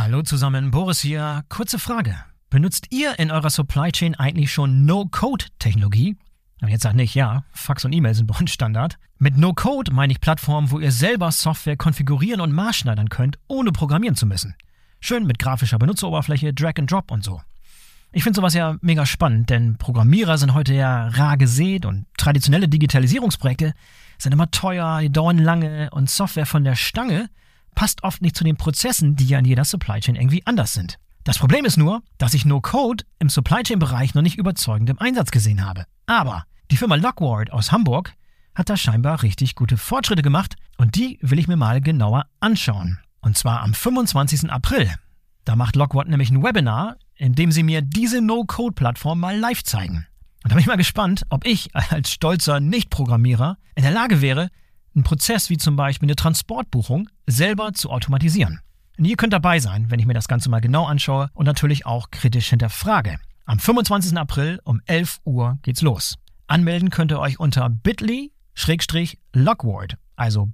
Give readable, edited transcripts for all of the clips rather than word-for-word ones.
Hallo zusammen, Boris hier. Kurze Frage. Benutzt ihr in eurer Supply Chain eigentlich schon No-Code-Technologie? Und jetzt sagt nicht, ja, Fax und E-Mail sind bei uns Standard. Mit No-Code meine ich Plattformen, wo ihr selber Software konfigurieren und maßschneidern könnt, ohne programmieren zu müssen. Schön mit grafischer Benutzeroberfläche, Drag and Drop und so. Ich finde sowas ja mega spannend, denn Programmierer sind heute ja rar gesät und traditionelle Digitalisierungsprojekte sind immer teuer, die dauern lange und Software von der Stange passt oft nicht zu den Prozessen, die ja in jeder Supply Chain irgendwie anders sind. Das Problem ist nur, dass ich No-Code im Supply Chain-Bereich noch nicht überzeugend im Einsatz gesehen habe. Aber die Firma Lockward aus Hamburg hat da scheinbar richtig gute Fortschritte gemacht und die will ich mir mal genauer anschauen. Und zwar am 25. April. Da macht Lockward nämlich ein Webinar, in dem sie mir diese No-Code-Plattform mal live zeigen. Und da bin ich mal gespannt, ob ich als stolzer Nicht-Programmierer in der Lage wäre, einen Prozess wie zum Beispiel eine Transportbuchung selber zu automatisieren. Und ihr könnt dabei sein, wenn ich mir das Ganze mal genau anschaue und natürlich auch kritisch hinterfrage. Am 25. April um 11 Uhr geht's los. Anmelden könnt ihr euch unter bit.ly/Lockward, also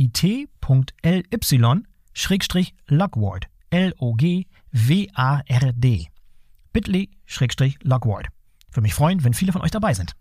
bit.ly/Lockward, Logward. bit.ly/Lockward. Würde mich freuen, wenn viele von euch dabei sind.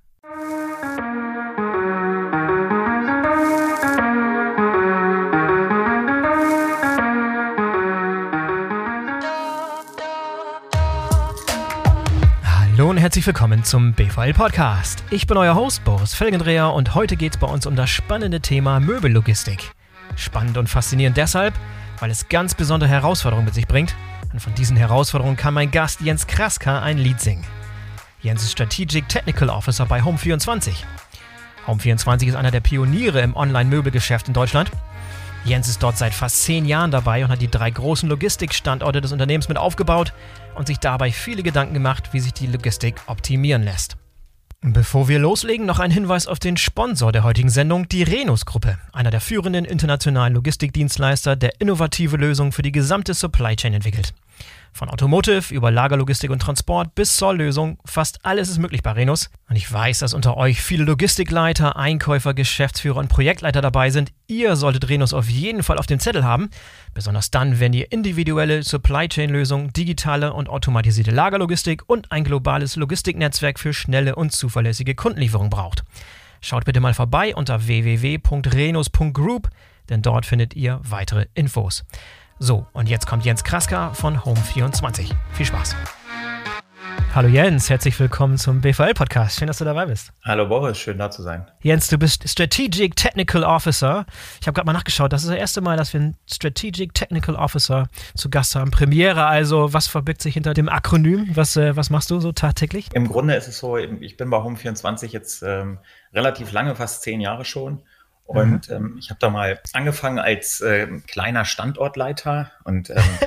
Hallo und herzlich willkommen zum BVL Podcast. Ich bin euer Host Boris Felgendreher und heute geht es bei uns um das spannende Thema Möbellogistik. Spannend und faszinierend deshalb, weil es ganz besondere Herausforderungen mit sich bringt. Und von diesen Herausforderungen kann mein Gast Jens Kraska ein Lied singen. Jens ist Strategic Technical Officer bei Home24. Home24 ist einer der Pioniere im Online-Möbelgeschäft in Deutschland. Jens ist dort seit fast 10 Jahren dabei und hat die 3 großen Logistikstandorte des Unternehmens mit aufgebaut und sich dabei viele Gedanken gemacht, wie sich die Logistik optimieren lässt. Bevor wir loslegen, noch ein Hinweis auf den Sponsor der heutigen Sendung, die Rhenus-Gruppe, einer der führenden internationalen Logistikdienstleister, der innovative Lösungen für die gesamte Supply Chain entwickelt. Von Automotive über Lagerlogistik und Transport bis Zoll-Lösungen, fast alles ist möglich bei Rhenus. Und ich weiß, dass unter euch viele Logistikleiter, Einkäufer, Geschäftsführer und Projektleiter dabei sind. Ihr solltet Rhenus auf jeden Fall auf dem Zettel haben, besonders dann, wenn ihr individuelle Supply-Chain-Lösungen, digitale und automatisierte Lagerlogistik und ein globales Logistiknetzwerk für schnelle und zuverlässige Kundenlieferung braucht. Schaut bitte mal vorbei unter www.rhenus.group, denn dort findet ihr weitere Infos. So, und jetzt kommt Jens Kraska von Home24. Viel Spaß. Hallo Jens, herzlich willkommen zum BVL-Podcast. Schön, dass du dabei bist. Hallo Boris, schön da zu sein. Jens, du bist Strategic Technical Officer. Ich habe gerade mal nachgeschaut, das ist das erste Mal, dass wir einen Strategic Technical Officer zu Gast haben. Premiere, also was verbirgt sich hinter dem Akronym? Was machst du so tagtäglich? Im Grunde ist es so, ich bin bei Home24 jetzt relativ lange, fast 10 Jahre schon. Und ich habe da mal angefangen als kleiner Standortleiter und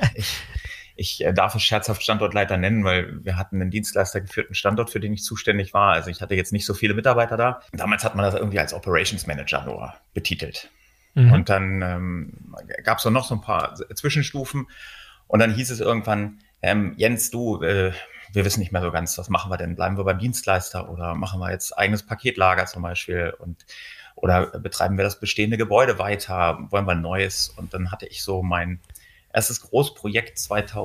ich darf es scherzhaft Standortleiter nennen, weil wir hatten einen dienstleistergeführten Standort, für den ich zuständig war. Also ich hatte jetzt nicht so viele Mitarbeiter da. Damals hat man das irgendwie als Operations Manager nur betitelt. Und dann gab es noch so ein paar Zwischenstufen und dann hieß es irgendwann, Jens, wir wissen nicht mehr so ganz, was machen wir denn? Bleiben wir beim Dienstleister oder machen wir jetzt eigenes Paketlager zum Beispiel oder betreiben wir das bestehende Gebäude weiter? Wollen wir ein neues? Und dann hatte ich so mein erstes Großprojekt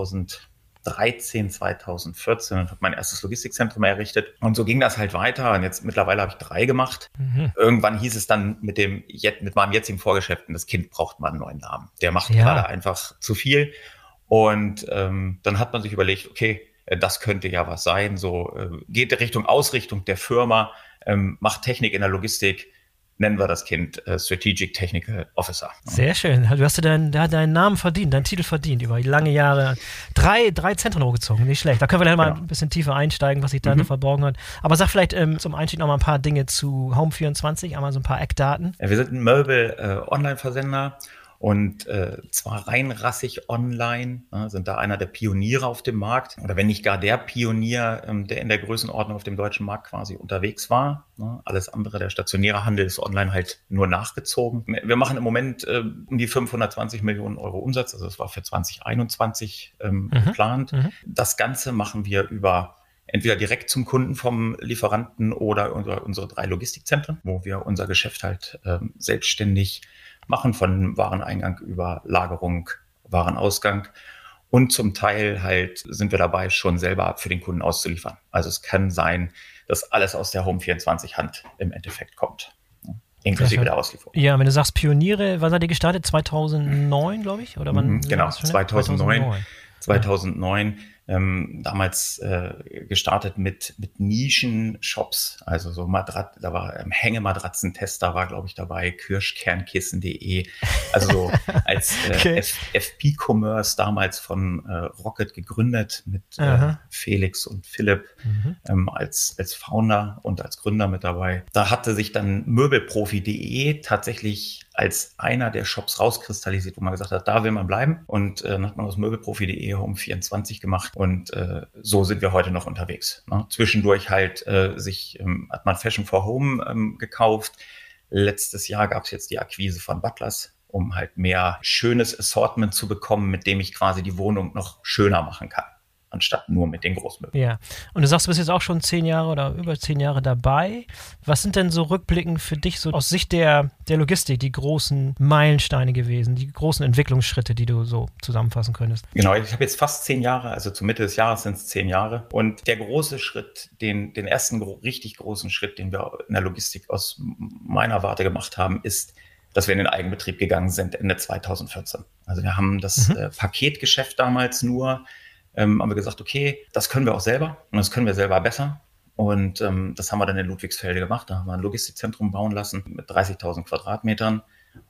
2013, 2014 und habe mein erstes Logistikzentrum errichtet. Und so ging das halt weiter. Und jetzt mittlerweile habe ich 3 gemacht. Irgendwann hieß es dann mit meinem jetzigen Vorgeschäften, das Kind braucht mal einen neuen Namen. Der macht gerade einfach zu viel. Und dann hat man sich überlegt, okay, das könnte ja was sein. So geht Richtung Ausrichtung der Firma, macht Technik in der Logistik. Nennen wir das Kind Strategic Technical Officer. Sehr schön. Du hast deinen Namen verdient, deinen Titel verdient über lange Jahre. 3 Zentren hochgezogen, nicht schlecht. Da können wir dann mal ein bisschen tiefer einsteigen, was sich da verborgen hat. Aber sag vielleicht zum Einstieg noch mal ein paar Dinge zu Home24, einmal so ein paar Eckdaten. Ja, wir sind ein Möbel-Online-Versender. Und zwar rein rassig online, sind da einer der Pioniere auf dem Markt. Oder wenn nicht gar der Pionier, der in der Größenordnung auf dem deutschen Markt quasi unterwegs war. Alles andere, der stationäre Handel ist online halt nur nachgezogen. Wir machen im Moment um die 520 Millionen Euro Umsatz. Also das war für 2021 geplant. Das Ganze machen wir über entweder direkt zum Kunden vom Lieferanten oder unsere 3 Logistikzentren, wo wir unser Geschäft halt selbstständig machen, von Wareneingang über Lagerung, Warenausgang. Und zum Teil halt sind wir dabei, schon selber für den Kunden auszuliefern. Also es kann sein, dass alles aus der Home24-Hand im Endeffekt kommt. Inklusive der Auslieferung. Ja, wenn du sagst Pioniere, wann seid ihr gestartet? 2009, glaube ich? Oder wann? Genau, 2009. Damals gestartet mit Nischen-Shops, also so da war Hängematratzentester war, glaube ich, dabei, Kirschkernkissen.de, also so als FP-Commerce damals von Rocket gegründet mit Felix und Philipp als Founder und als Gründer mit dabei. Da hatte sich dann Möbelprofi.de tatsächlich als einer der Shops rauskristallisiert, wo man gesagt hat, da will man bleiben. Und dann hat man aus Möbelprofi.de Home24 gemacht und so sind wir heute noch unterwegs. Ne? Zwischendurch halt hat man Fashion for Home gekauft. Letztes Jahr gab es jetzt die Akquise von Butlers, um halt mehr schönes Assortment zu bekommen, mit dem ich quasi die Wohnung noch schöner machen kann, anstatt nur mit den Großmöbeln. Ja, und du sagst, du bist jetzt auch schon 10 Jahre oder über 10 Jahre dabei. Was sind denn so rückblickend für dich so aus Sicht der Logistik die großen Meilensteine gewesen, die großen Entwicklungsschritte, die du so zusammenfassen könntest? Genau, ich habe jetzt fast 10 Jahre, also zur Mitte des Jahres sind es 10 Jahre. Und der große Schritt, den ersten richtig großen Schritt, den wir in der Logistik aus meiner Warte gemacht haben, ist, dass wir in den Eigenbetrieb gegangen sind Ende 2014. Also wir haben das Paketgeschäft damals nur haben wir gesagt, okay, das können wir auch selber und das können wir selber besser. Und das haben wir dann in Ludwigsfelde gemacht. Da haben wir ein Logistikzentrum bauen lassen mit 30.000 Quadratmetern.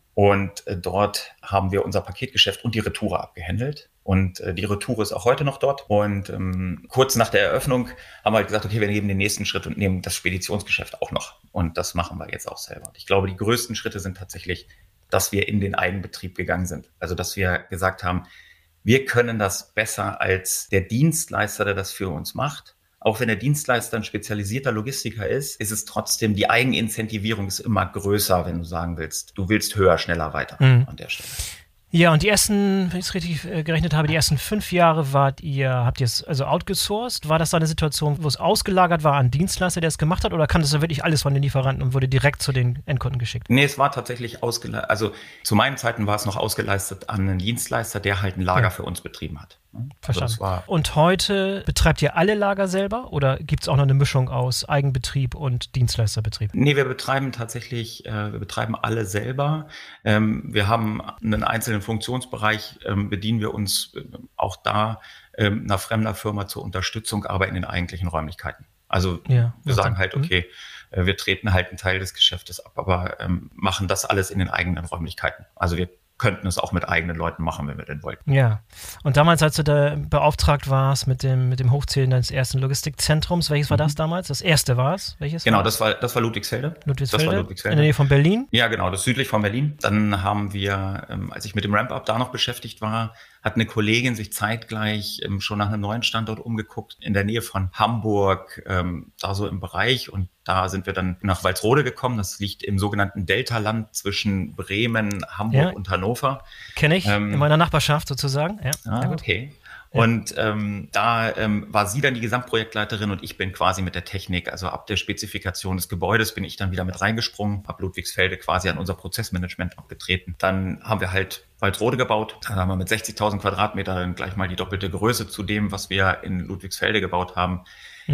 Und dort haben wir unser Paketgeschäft und die Retoure abgehandelt. Und die Retoure ist auch heute noch dort. Und kurz nach der Eröffnung haben wir halt gesagt, okay, wir nehmen den nächsten Schritt und nehmen das Speditionsgeschäft auch noch. Und das machen wir jetzt auch selber. Und ich glaube, die größten Schritte sind tatsächlich, dass wir in den Eigenbetrieb gegangen sind. Also, dass wir gesagt haben, wir können das besser als der Dienstleister, der das für uns macht. Auch wenn der Dienstleister ein spezialisierter Logistiker ist, ist es trotzdem, die Eigenincentivierung ist immer größer, wenn du sagen willst, du willst höher, schneller, weiter an der Stelle. Ja, und die ersten, wenn ich es richtig gerechnet habe, die ersten 5 Jahre habt ihr es also outgesourced? War das da eine Situation, wo es ausgelagert war an Dienstleister, der es gemacht hat? Oder kam das da wirklich alles von den Lieferanten und wurde direkt zu den Endkunden geschickt? Nee, es war tatsächlich ausgeleistet. Also zu meinen Zeiten war es noch ausgeleistet an einen Dienstleister, der halt ein Lager für uns betrieben hat. Verstanden. Also und heute betreibt ihr alle Lager selber oder gibt es auch noch eine Mischung aus Eigenbetrieb und Dienstleisterbetrieb? Nee, wir betreiben alle selber. Wir haben einen einzelnen Funktionsbereich, bedienen wir uns auch da einer fremder Firma zur Unterstützung, aber in den eigentlichen Räumlichkeiten. Also wir sagen halt, okay, wir treten halt einen Teil des Geschäftes ab, aber machen das alles in den eigenen Räumlichkeiten. Also wir könnten es auch mit eigenen Leuten machen, wenn wir denn wollten. Ja, und damals, als du da beauftragt warst mit dem Hochzählen deines ersten Logistikzentrums, welches war das damals? Das erste war es? Welches? Genau, das war Ludwigsfelde. Das war Ludwigsfelde. In der Nähe von Berlin? Ja, genau, das ist südlich von Berlin. Dann haben wir, als ich mit dem Ramp-Up da noch beschäftigt war, hat eine Kollegin sich zeitgleich schon nach einem neuen Standort umgeguckt, in der Nähe von Hamburg, da so im Bereich. Und da sind wir dann nach Walsrode gekommen. Das liegt im sogenannten Deltaland zwischen Bremen, Hamburg und Hannover. Kenne ich, in meiner Nachbarschaft sozusagen. Ja, okay. Und da war sie dann die Gesamtprojektleiterin und ich bin quasi mit der Technik, also ab der Spezifikation des Gebäudes bin ich dann wieder mit reingesprungen, habe Ludwigsfelde quasi an unser Prozessmanagement abgetreten. Dann haben wir halt Walsrode gebaut. Dann haben wir mit 60.000 Quadratmetern gleich mal die doppelte Größe zu dem, was wir in Ludwigsfelde gebaut haben.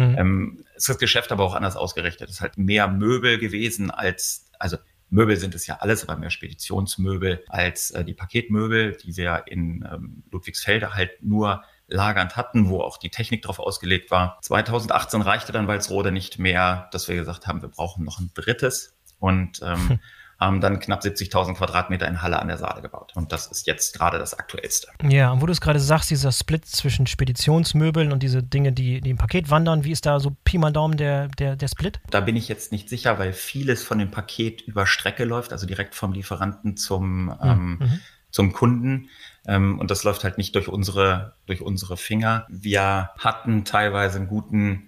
Ist das Geschäft aber auch anders ausgerichtet. Es ist halt mehr Möbel gewesen also Möbel sind es ja alles, aber mehr Speditionsmöbel als die Paketmöbel, die wir in Ludwigsfelde halt nur lagernd hatten, wo auch die Technik drauf ausgelegt war. 2018 reichte dann Walsrode nicht mehr, dass wir gesagt haben, wir brauchen noch ein drittes und haben dann knapp 70.000 Quadratmeter in Halle an der Saale gebaut. Und das ist jetzt gerade das Aktuellste. Ja, und wo du es gerade sagst, dieser Split zwischen Speditionsmöbeln und diese Dinge, die im Paket wandern, wie ist da so Pi mal Daumen der Split? Da bin ich jetzt nicht sicher, weil vieles von dem Paket über Strecke läuft, also direkt vom Lieferanten zum Kunden. Und das läuft halt nicht durch unsere Finger. Wir hatten teilweise einen guten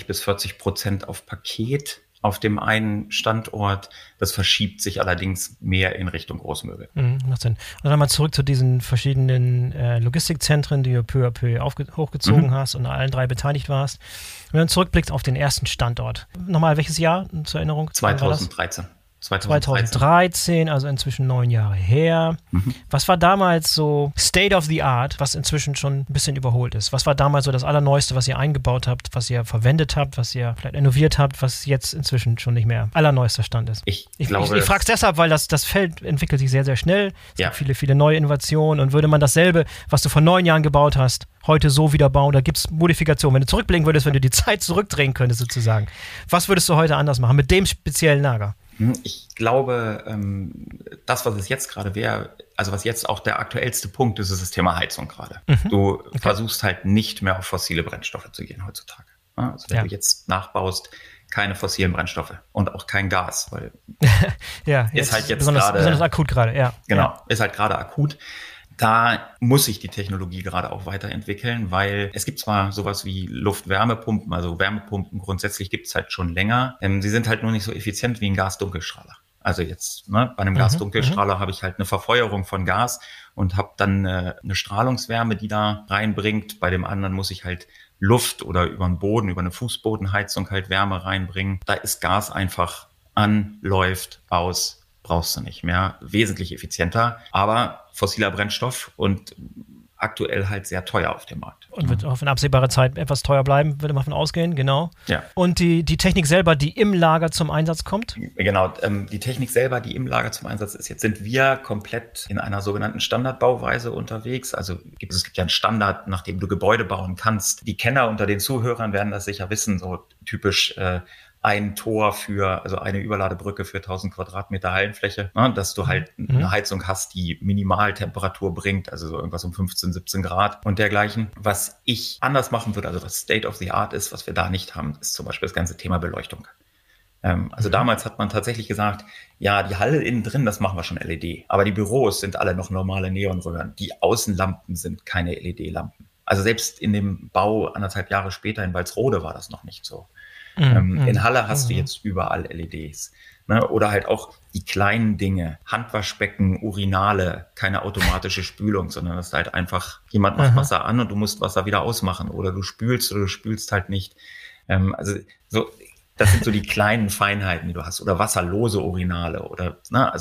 30-40% auf Paket auf dem einen Standort. Das verschiebt sich allerdings mehr in Richtung Großmöbel. Macht Sinn. Und dann mal zurück zu diesen verschiedenen Logistikzentren, die du peu à peu hochgezogen hast und an allen 3 beteiligt warst. Wenn du zurückblickst auf den ersten Standort. Nochmal, welches Jahr zur Erinnerung? 2013. 2013, also inzwischen 9 Jahre her. Was war damals so State of the Art, was inzwischen schon ein bisschen überholt ist? Was war damals so das Allerneueste, was ihr eingebaut habt, was ihr verwendet habt, was ihr vielleicht innoviert habt, was jetzt inzwischen schon nicht mehr allerneuester Stand ist? Ich frage es deshalb, weil das Feld entwickelt sich sehr, sehr schnell. Es gibt viele, viele neue Innovationen und würde man dasselbe, was du vor 9 Jahren gebaut hast, heute so wieder bauen, da gibt es Modifikationen. Wenn du zurückblicken würdest, wenn du die Zeit zurückdrehen könntest sozusagen, was würdest du heute anders machen mit dem speziellen Lager? Ich glaube, das, was es jetzt gerade wäre, also was jetzt auch der aktuellste Punkt ist, ist das Thema Heizung gerade. Du versuchst halt nicht mehr auf fossile Brennstoffe zu gehen heutzutage. Also wenn du jetzt nachbaust, keine fossilen Brennstoffe und auch kein Gas, weil ist halt jetzt besonders akut gerade. Ist halt gerade akut. Da muss sich die Technologie gerade auch weiterentwickeln, weil es gibt zwar sowas wie Luft-Wärmepumpen, also Wärmepumpen grundsätzlich gibt es halt schon länger. Sie sind halt nur nicht so effizient wie ein Gasdunkelstrahler. Also jetzt bei einem Gasdunkelstrahler habe ich halt eine Verfeuerung von Gas und habe dann eine Strahlungswärme, die da reinbringt. Bei dem anderen muss ich halt Luft oder über den Boden, über eine Fußbodenheizung halt Wärme reinbringen. Da ist Gas einfach an, läuft, aus. Brauchst du nicht mehr. Wesentlich effizienter, aber fossiler Brennstoff und aktuell halt sehr teuer auf dem Markt. Und wird auch in absehbarer Zeit etwas teuer bleiben, würde man davon ausgehen, genau. Ja. Und die Technik selber, die im Lager zum Einsatz kommt? Genau, die Technik selber, die im Lager zum Einsatz ist. Jetzt sind wir komplett in einer sogenannten Standardbauweise unterwegs. Also es gibt ja einen Standard, nach dem du Gebäude bauen kannst. Die Kenner unter den Zuhörern werden das sicher wissen, so typisch ein Tor also eine Überladebrücke für 1000 Quadratmeter Hallenfläche, dass du halt eine Heizung hast, die Minimaltemperatur bringt, also so irgendwas um 15, 17 Grad und dergleichen. Was ich anders machen würde, also das State of the Art ist, was wir da nicht haben, ist zum Beispiel das ganze Thema Beleuchtung. Also damals hat man tatsächlich gesagt, ja, die Halle innen drin, das machen wir schon LED, aber die Büros sind alle noch normale Neonröhren. Die Außenlampen sind keine LED-Lampen. Also selbst in dem Bau 1,5 Jahre später in Walsrode war das noch nicht so. In Halle hast du jetzt überall LEDs. Ne? Oder halt auch die kleinen Dinge, Handwaschbecken, Urinale, keine automatische Spülung, sondern das ist halt einfach, jemand macht Wasser an und du musst Wasser wieder ausmachen. Oder du spülst halt nicht. Das sind so die kleinen Feinheiten, die du hast. Oder wasserlose Urinale. Oder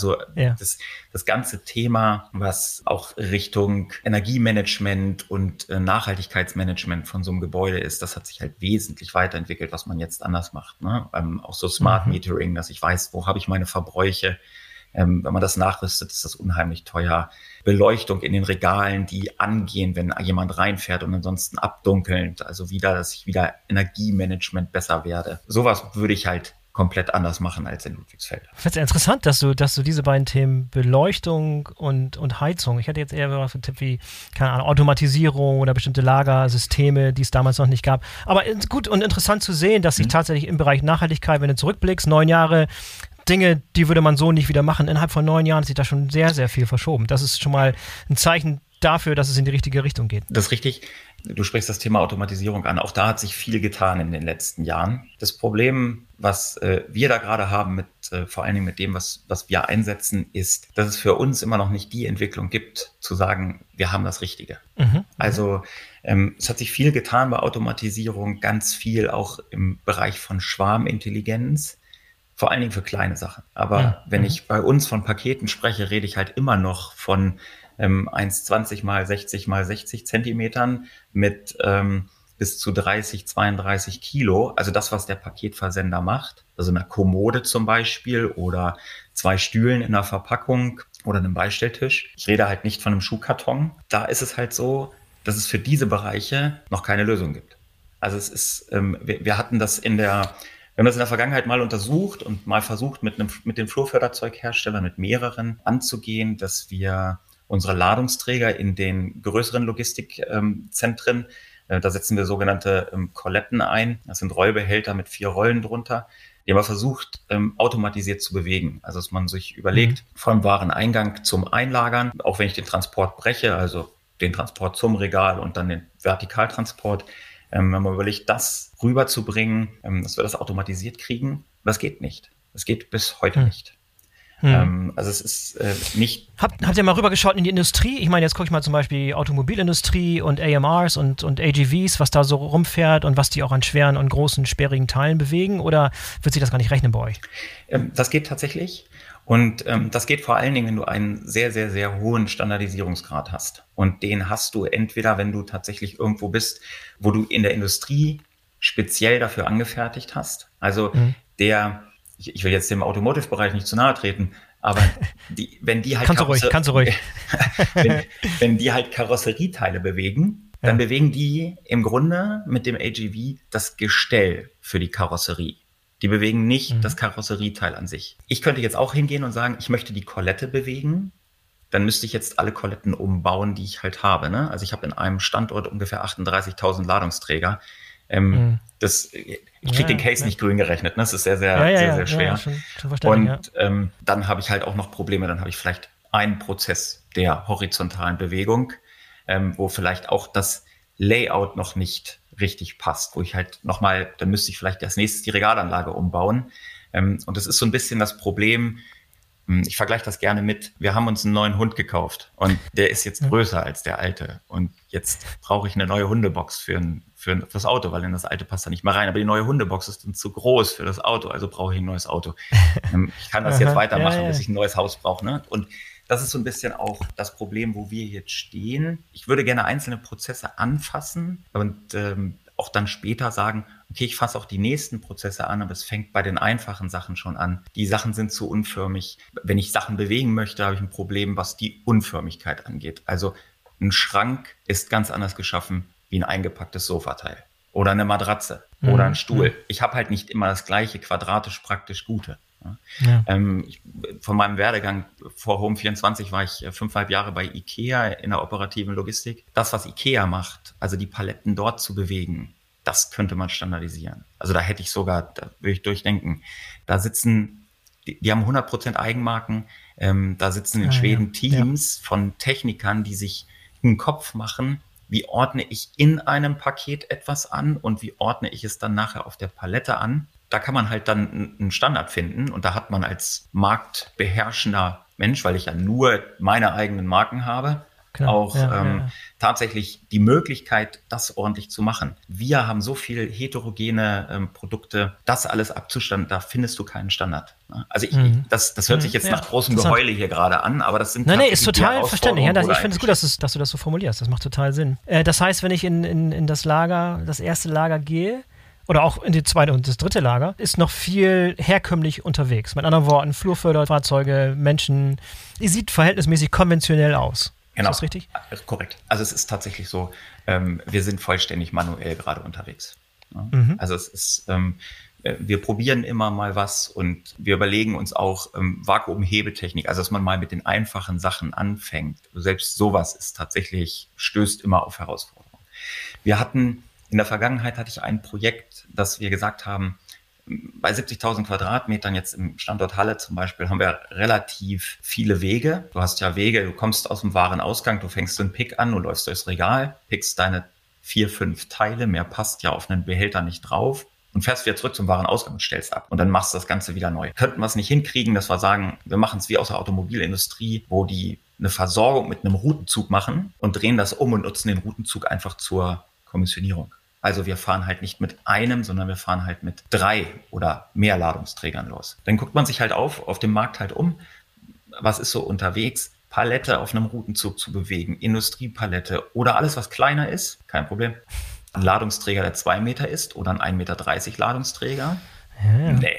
das ganze Thema, was auch Richtung Energiemanagement und Nachhaltigkeitsmanagement von so einem Gebäude ist, das hat sich halt wesentlich weiterentwickelt, was man jetzt anders macht. Ne? Auch so Smart Metering, dass ich weiß, wo habe ich meine Verbräuche. Wenn man das nachrüstet, ist das unheimlich teuer. Beleuchtung in den Regalen, die angehen, wenn jemand reinfährt und ansonsten abdunkelnd. Also dass ich wieder Energiemanagement besser werde. Sowas würde ich halt komplett anders machen als in Ludwigsfeld. Ich finde es interessant, dass du diese beiden Themen Beleuchtung und Heizung, ich hätte jetzt eher was für Tipp wie, keine Ahnung, Automatisierung oder bestimmte Lagersysteme, die es damals noch nicht gab. Aber gut und interessant zu sehen, dass sich tatsächlich im Bereich Nachhaltigkeit, wenn du zurückblickst, 9 Jahre, Dinge, die würde man so nicht wieder machen. Innerhalb von 9 Jahren hat sich da schon sehr, sehr viel verschoben. Das ist schon mal ein Zeichen dafür, dass es in die richtige Richtung geht. Das ist richtig. Du sprichst das Thema Automatisierung an. Auch da hat sich viel getan in den letzten Jahren. Das Problem, was wir da gerade haben, vor allen Dingen mit dem, was wir einsetzen, ist, dass es für uns immer noch nicht die Entwicklung gibt, zu sagen, wir haben das Richtige. Also es hat sich viel getan bei Automatisierung, ganz viel auch im Bereich von Schwarmintelligenz. Vor allen Dingen für kleine Sachen. Aber wenn ich bei uns von Paketen spreche, rede ich halt immer noch von 1,20 mal 60 mal 60 Zentimetern mit bis zu 30, 32 Kilo. Also das, was der Paketversender macht. Also eine Kommode zum Beispiel oder 2 Stühlen in einer Verpackung oder einem Beistelltisch. Ich rede halt nicht von einem Schuhkarton. Da ist es halt so, dass es für diese Bereiche noch keine Lösung gibt. Also es ist, wir hatten das wir haben das in der Vergangenheit mal untersucht und mal versucht, mit den Flurförderzeugherstellern, mit mehreren anzugehen, dass wir unsere Ladungsträger in den größeren Logistikzentren, da setzen wir sogenannte Koletten ein. Das sind Rollbehälter mit 4 Rollen drunter, die haben wir versucht, automatisiert zu bewegen. Also dass man sich überlegt, vom Wareneingang zum Einlagern, auch wenn ich den Transport breche, also den Transport zum Regal und dann den Vertikaltransport, wenn man überlegt, das rüberzubringen, dass wir das automatisiert kriegen, das geht nicht. Das geht bis heute nicht. Also es ist nicht... Habt ihr mal rübergeschaut in die Industrie? Ich meine, jetzt gucke ich mal zum Beispiel Automobilindustrie und AMRs und AGVs, was da so rumfährt und was die auch an schweren und großen, sperrigen Teilen bewegen, oder wird sich das gar nicht rechnen bei euch? Das geht tatsächlich. Und das geht vor allen Dingen, wenn du einen sehr, sehr, sehr hohen Standardisierungsgrad hast. Und den hast du entweder, wenn du tatsächlich irgendwo bist, wo du in der Industrie speziell dafür angefertigt hast. Also ich will jetzt dem Automotive-Bereich nicht zu nahe treten, aber wenn die halt Kannst du ruhig. wenn die halt Karosserieteile bewegen, dann bewegen die im Grunde mit dem AGV das Gestell für die Karosserie. Die bewegen nicht das Karosserieteil an sich. Ich könnte jetzt auch hingehen und sagen, ich möchte die Kolette bewegen. Dann müsste ich jetzt alle Koletten umbauen, die ich halt habe. Ne? Also ich habe in einem Standort ungefähr 38.000 Ladungsträger. Ich kriege den Case nicht grün gerechnet. Ne? Das ist sehr, sehr schwer. Ja, schon verständlich, und dann habe ich halt auch noch Probleme. Dann habe ich vielleicht einen Prozess der horizontalen Bewegung, wo vielleicht auch das Layout noch nicht richtig passt, wo ich halt nochmal, dann müsste ich vielleicht als nächstes die Regalanlage umbauen. Und das ist so ein bisschen das Problem. Ich vergleiche das gerne mit, wir haben uns einen neuen Hund gekauft und der ist jetzt größer als der alte. Und jetzt brauche ich eine neue Hundebox für das Auto, weil in das alte passt da nicht mehr rein. Aber die neue Hundebox ist dann zu groß für das Auto, also brauche ich ein neues Auto. Ich kann das jetzt weitermachen, bis ich ein neues Haus brauche. Ne? Und das ist so ein bisschen auch das Problem, wo wir jetzt stehen. Ich würde gerne einzelne Prozesse anfassen und auch dann später sagen, okay, ich fasse auch die nächsten Prozesse an, aber es fängt bei den einfachen Sachen schon an. Die Sachen sind zu unförmig. Wenn ich Sachen bewegen möchte, habe ich ein Problem, was die Unförmigkeit angeht. Also ein Schrank ist ganz anders geschaffen wie ein eingepacktes Sofateil oder eine Matratze oder ein Stuhl. Ich habe halt nicht immer das gleiche quadratisch praktisch Gute. Ja. Von meinem Werdegang vor Home24 war ich 5,5 Jahre bei IKEA in der operativen Logistik. Das, was IKEA macht, also die Paletten dort zu bewegen, das könnte man standardisieren. Also da würde ich durchdenken. Da sitzen, die haben 100% Eigenmarken, da sitzen in Schweden Teams von Technikern, die sich einen Kopf machen, wie ordne ich in einem Paket etwas an und wie ordne ich es dann nachher auf der Palette an. Da kann man halt dann einen Standard finden und da hat man als marktbeherrschender Mensch, weil ich ja nur meine eigenen Marken habe, tatsächlich die Möglichkeit, das ordentlich zu machen. Wir haben so viel heterogene Produkte, das alles abzustanden, da findest du keinen Standard. Also das hört sich jetzt nach großem Geheule hier gerade an, aber das sind ist total verständlich. Ja, ich finde es gut, dass du das so formulierst. Das macht total Sinn. Das heißt, wenn ich in das erste Lager gehe, oder auch in die zweite und das dritte Lager, ist noch viel herkömmlich unterwegs. Mit anderen Worten, Flurförderfahrzeuge, Menschen. Die sieht verhältnismäßig konventionell aus. Genau. Ist das richtig? Korrekt. Also es ist tatsächlich so, wir sind vollständig manuell gerade unterwegs. Ja? Also es ist, wir probieren immer mal was und wir überlegen uns auch Vakuumhebetechnik, also dass man mal mit den einfachen Sachen anfängt. Selbst sowas stößt immer auf Herausforderungen. In der Vergangenheit hatte ich ein Projekt, dass wir gesagt haben, bei 70.000 Quadratmetern jetzt im Standort Halle zum Beispiel haben wir relativ viele Wege. Du hast ja Wege, du kommst aus dem Warenausgang, du fängst so einen Pick an, du läufst durchs Regal, pickst deine 4, 5 Teile, mehr passt ja auf einen Behälter nicht drauf und fährst wieder zurück zum Warenausgang und stellst ab. Und dann machst du das Ganze wieder neu. Könnten wir es nicht hinkriegen, dass wir sagen, wir machen es wie aus der Automobilindustrie, wo die eine Versorgung mit einem Routenzug machen und drehen das um und nutzen den Routenzug einfach zur Kommissionierung. Also wir fahren halt nicht mit einem, sondern wir fahren halt mit 3 oder mehr Ladungsträgern los. Dann guckt man sich halt auf dem Markt halt um, was ist so unterwegs, Palette auf einem Routenzug zu bewegen, Industriepalette oder alles, was kleiner ist, kein Problem. Ein Ladungsträger, der 2 Meter ist oder ein 1,30 Meter Ladungsträger, nee.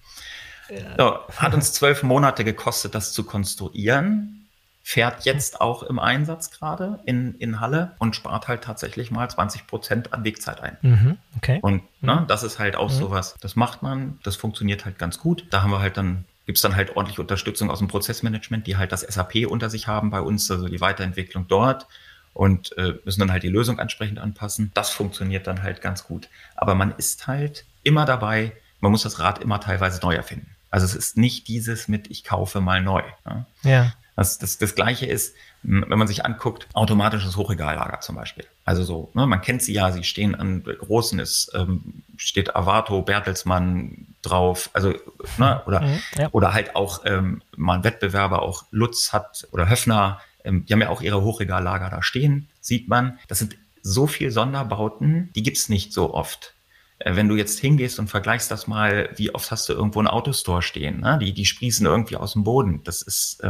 So, hat uns 12 Monate gekostet, das zu konstruieren. Fährt jetzt auch im Einsatz gerade in Halle und spart halt tatsächlich mal 20% an Wegzeit ein. Okay. Und das ist halt auch sowas, das macht man, das funktioniert halt ganz gut. Da haben wir halt gibt's dann halt ordentlich Unterstützung aus dem Prozessmanagement, die halt das SAP unter sich haben bei uns, also die Weiterentwicklung dort und müssen dann halt die Lösung entsprechend anpassen. Das funktioniert dann halt ganz gut. Aber man ist halt immer dabei, man muss das Rad immer teilweise neu erfinden. Also es ist nicht dieses mit, ich kaufe mal neu. Ja. Das Gleiche ist, wenn man sich anguckt, automatisches Hochregallager zum Beispiel. Also so, ne, man kennt sie ja, sie stehen an großen, steht Avato, Bertelsmann drauf, also ne, oder halt auch mal ein Wettbewerber, auch Lutz hat oder Höffner, die haben ja auch ihre Hochregallager da stehen, sieht man. Das sind so viel Sonderbauten, die gibt's nicht so oft. Wenn du jetzt hingehst und vergleichst das mal, wie oft hast du irgendwo einen Autostore stehen, ne? Die sprießen irgendwie aus dem Boden. Das ist,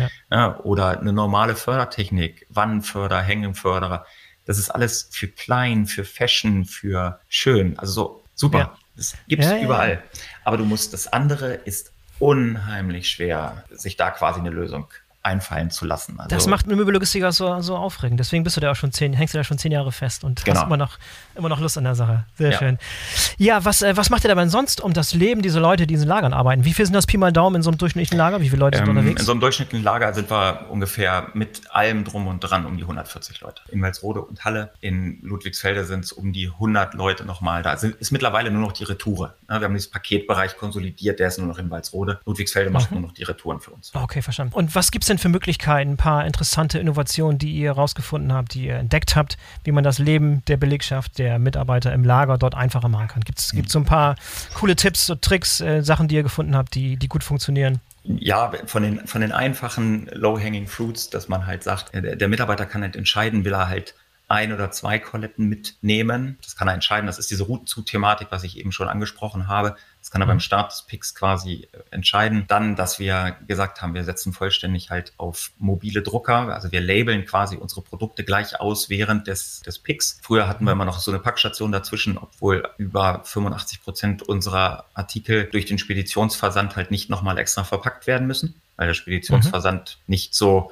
oder eine normale Fördertechnik, Wannenförder, Hängenförderer. Das ist alles für klein, für Fashion, für schön. Also so super. Ja. Das gibt's überall. Aber das andere ist unheimlich schwer, sich da quasi eine Lösung einfallen zu lassen. Also, das macht eine Möbellogistiker so aufregend. Deswegen hängst du da schon 10 Jahre fest und hast immer noch Lust an der Sache. Sehr schön. Ja, was macht ihr dabei sonst um das Leben dieser Leute, die in diesen Lagern arbeiten? Wie viel sind das Pi mal Daumen in so einem durchschnittlichen Lager? Wie viele Leute sind unterwegs? In so einem durchschnittlichen Lager sind wir ungefähr mit allem drum und dran um die 140 Leute. In Walsrode und Halle, in Ludwigsfelde sind es um die 100 Leute nochmal. Da ist mittlerweile nur noch die Retoure. Wir haben dieses Paketbereich konsolidiert, der ist nur noch in Walsrode. Ludwigsfelde macht nur noch die Retouren für uns. Okay, verstanden. Und was gibt es denn für Möglichkeiten, ein paar interessante Innovationen, die ihr herausgefunden habt, die ihr entdeckt habt, wie man das Leben der Belegschaft, der Mitarbeiter im Lager dort einfacher machen kann? Gibt es so ein paar coole Tipps, so Tricks, Sachen, die ihr gefunden habt, die gut funktionieren? Ja, von den einfachen Low-Hanging Fruits, dass man halt sagt, der Mitarbeiter kann halt entscheiden, will er halt 1 oder 2 Koletten mitnehmen. Das kann er entscheiden. Das ist diese Routenzug-Thematik, was ich eben schon angesprochen habe. Das kann er beim Start des Picks quasi entscheiden. Dann, dass wir gesagt haben, wir setzen vollständig halt auf mobile Drucker. Also wir labeln quasi unsere Produkte gleich aus während des Picks. Früher hatten wir immer noch so eine Packstation dazwischen, obwohl über 85% unserer Artikel durch den Speditionsversand halt nicht nochmal extra verpackt werden müssen, weil der Speditionsversand nicht so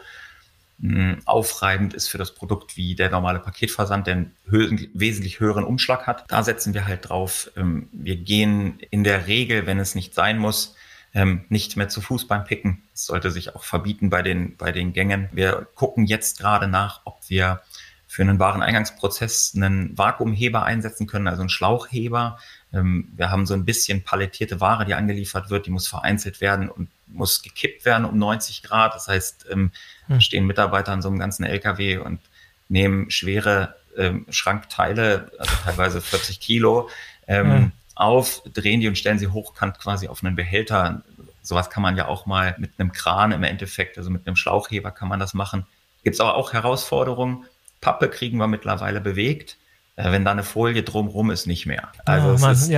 aufreibend ist für das Produkt wie der normale Paketversand, der einen wesentlich höheren Umschlag hat. Da setzen wir halt drauf. Wir gehen in der Regel, wenn es nicht sein muss, nicht mehr zu Fuß beim Picken. Das sollte sich auch verbieten bei den Gängen. Wir gucken jetzt gerade nach, ob wir für einen Wareneingangsprozess einen Vakuumheber einsetzen können, also einen Schlauchheber. Wir haben so ein bisschen palettierte Ware, die angeliefert wird, die muss vereinzelt werden und muss gekippt werden um 90 Grad. Das heißt, stehen Mitarbeiter an so einem ganzen LKW und nehmen schwere Schrankteile, also teilweise 40 Kilo, auf, drehen die und stellen sie hochkant quasi auf einen Behälter. Sowas kann man ja auch mal mit einem Kran im Endeffekt, also mit einem Schlauchheber kann man das machen. Gibt es aber auch Herausforderungen. Pappe kriegen wir mittlerweile bewegt. Wenn da eine Folie drumherum ist, nicht mehr. Also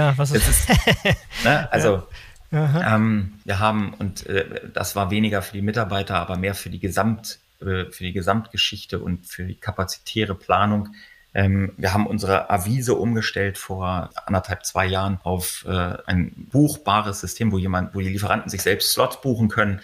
wir haben, und das war weniger für die Mitarbeiter, aber mehr für die Gesamtgeschichte und für die kapazitäre Planung. Wir haben unsere Avise umgestellt vor 1,5-2 Jahren auf ein buchbares System, wo die Lieferanten sich selbst Slots buchen können.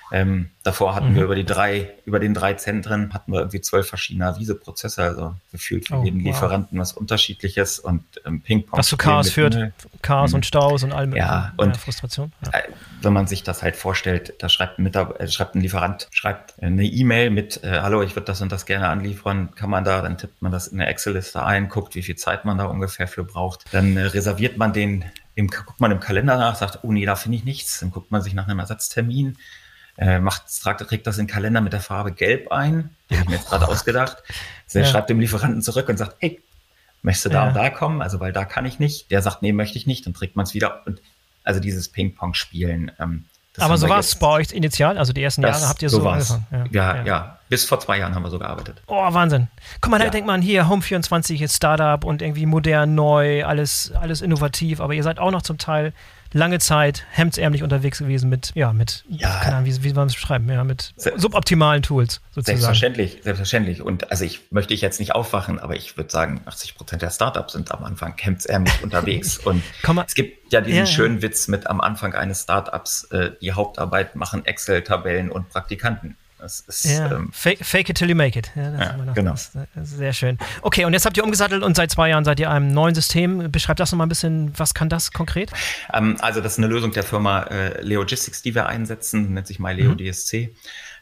Davor hatten wir über den 3 Zentren hatten wir irgendwie 12 verschiedene Avise-Prozesse, also gefühlt für jeden Lieferanten was Unterschiedliches und Ping-Pong. Was zu Chaos führt, Chaos und Staus und allem. Und Frustration. Ja. Wenn man sich das halt vorstellt, da schreibt ein Lieferant eine E-Mail mit, hallo, ich würde das und das gerne anliefern, dann tippt man das in eine Excel-Liste ein, guckt, wie viel Zeit man da ungefähr für braucht, dann reserviert man guckt man im Kalender nach, sagt, oh nee, da finde ich nichts, dann guckt man sich nach einem Ersatztermin, trägt das in den Kalender mit der Farbe Gelb ein, den habe ich mir jetzt gerade ausgedacht. Schreibt dem Lieferanten zurück und sagt, hey, möchtest du da und da kommen? Also, weil da kann ich nicht. Der sagt, nee, möchte ich nicht. Dann trägt man es wieder. Und also dieses Ping-Pong-Spielen. Aber so war es bei euch initial? Also die ersten Jahre habt ihr so angefangen? Ja, bis vor 2 Jahren haben wir so gearbeitet. Oh, Wahnsinn. Guck mal, da denkt man hier, Home24 ist Startup und irgendwie modern, neu, alles innovativ. Aber ihr seid auch noch zum Teil lange Zeit hemdsärmlich unterwegs gewesen mit keine Ahnung, wie man es beschreiben, mit suboptimalen Tools sozusagen. Selbstverständlich. Und also ich möchte jetzt nicht aufwachen, aber ich würde sagen, 80% der Startups sind am Anfang hemdsärmlich unterwegs. Und es gibt ja diesen schönen Witz mit am Anfang eines Startups, die Hauptarbeit machen Excel-Tabellen und Praktikanten. Das ist, fake it till you make it. Genau. Das ist sehr schön. Okay, und jetzt habt ihr umgesattelt und seit 2 Jahren seid ihr einem neuen System. Beschreibt das nochmal ein bisschen, was kann das konkret? Also das ist eine Lösung der Firma Leogistics, die wir einsetzen, nennt sich MyLeo DSC.